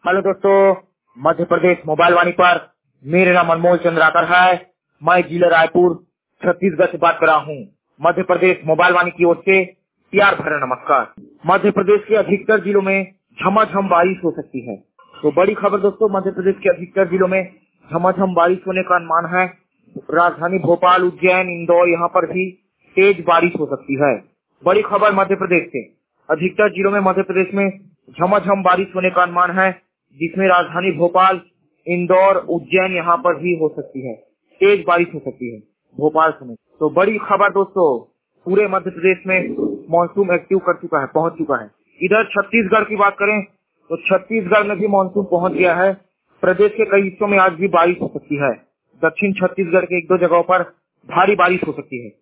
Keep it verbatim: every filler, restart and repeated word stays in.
Hello दोस्तों, Madhya Pradesh mobile वाणी पर मेरा नाम अनमोल चंद्राकर है। मैं जिला रायपुर छत्तीसगढ़ से बात कर रहा हूँ। मध्य प्रदेश मोबाइल वाणी की ओर से प्यार भरा नमस्कार। मध्य प्रदेश के अधिकतर जिलों में झमाझम बारिश हो सकती है। तो बड़ी खबर दोस्तों, मध्य प्रदेश के अधिकतर जिलों में झमाझम बारिश होने का अनुमान है। राजधानी भोपाल, उज्जैन, इंदौर यहाँ पर भी तेज बारिश हो सकती है। बड़ी खबर मध्य प्रदेश से, अधिकतर जिलों में मध्य प्रदेश में झमाझम बारिश होने का अनुमान है, जिसमें राजधानी भोपाल, इंदौर, उज्जैन यहाँ पर भी हो सकती है, तेज बारिश हो सकती है भोपाल समेत। तो बड़ी खबर दोस्तों, पूरे मध्य प्रदेश में मानसून एक्टिव कर चुका है, पहुंच चुका है। इधर छत्तीसगढ़ की बात करें तो छत्तीसगढ़ में भी मानसून पहुंच गया है। प्रदेश के कई हिस्सों में आज भी बारिश हो सकती है। दक्षिण छत्तीसगढ़ के एक दो जगहों पर भारी बारिश हो सकती है।